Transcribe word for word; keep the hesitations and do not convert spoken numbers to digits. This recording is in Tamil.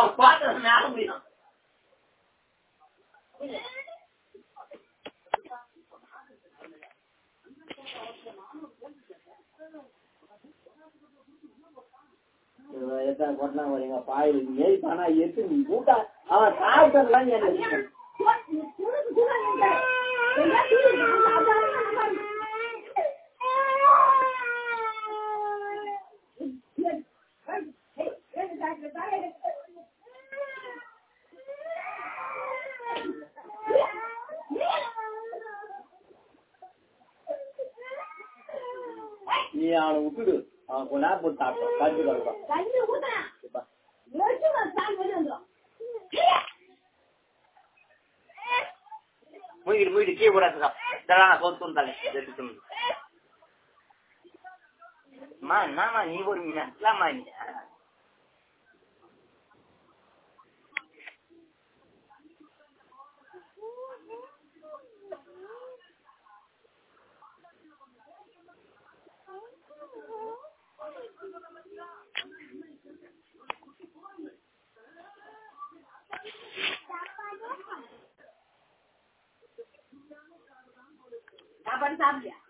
பாத்திர மேல முடியும் கொட்டா வரீங்க பாயில் ஏறி தானா எட்டு நீ கூட்டா அவன் சாப்பிட்டதுலாம் நீ அவனை விட்டுடு அவன் கொஞ்ச நேரம் போட்டு சாப்பிட்டான் கஞ்சி கலப்பான் மூடிட்டு மூடிட்டு கீழே போடாதுக்கா இதெல்லாம் நான் சோத்து தலை மா என்னம்மா நீ ஒரு மீனாமா நீ சாப்பாடு சாப்பிட்டியா